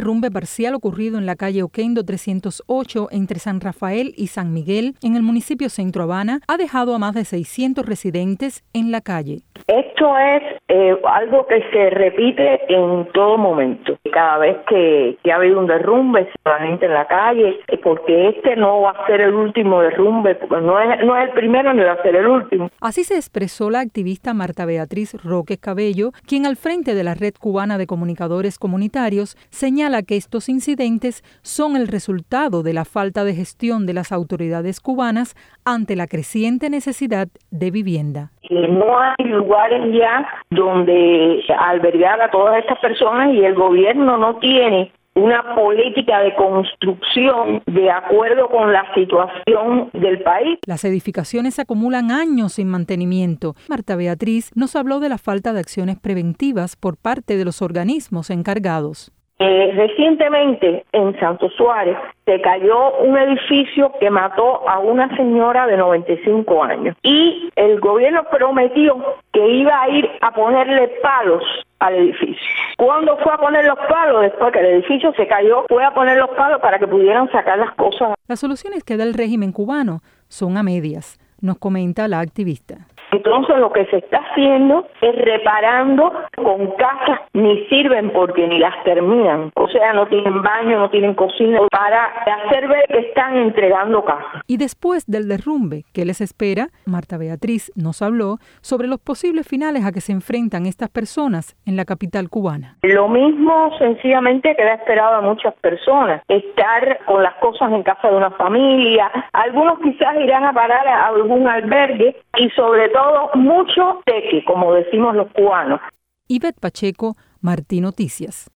derrumbe parcial ocurrido en la calle Oquendo 308 entre San Rafael y San Miguel, en el municipio Centro Habana, ha dejado a más de 600 residentes en la calle. Esto es algo que se repite en todo momento. Cada vez que ha habido un derrumbe, la gente en la calle, porque este no va a ser el último derrumbe, porque no es el primero ni va a ser el último. Así se expresó la activista Marta Beatriz Roque Cabello, quien al frente de la Red Cubana de Comunicadores Comunitarios señala que estos incidentes son el resultado de la falta de gestión de las autoridades cubanas ante la creciente necesidad de vivienda. No hay lugares ya donde albergar a todas estas personas y el gobierno no tiene una política de construcción de acuerdo con la situación del país. Las edificaciones acumulan años sin mantenimiento. Marta Beatriz nos habló de la falta de acciones preventivas por parte de los organismos encargados. Recientemente en Santo Suárez se cayó un edificio que mató a una señora de 95 años y el gobierno prometió que iba a ir a ponerle palos al edificio. ¿Cuándo fue a poner los palos? Después que el edificio se cayó, fue a poner los palos para que pudieran sacar las cosas. Las soluciones que da el régimen cubano son a medias, nos comenta la activista. Entonces lo que se está haciendo es reparando con casas, ni sirven porque ni las terminan. O sea, no tienen baño, no tienen cocina, para hacer ver que están entregando casas. Y después del derrumbe, ¿qué les espera? Marta Beatriz nos habló sobre los posibles finales a que se enfrentan estas personas en la capital cubana. Lo mismo sencillamente que le ha esperado a muchas personas, estar con las cosas en casa de una familia. Algunos quizás irán a parar a algún albergue y sobre todo mucho teque, como decimos los cubanos. Ivette Pacheco, Martí Noticias.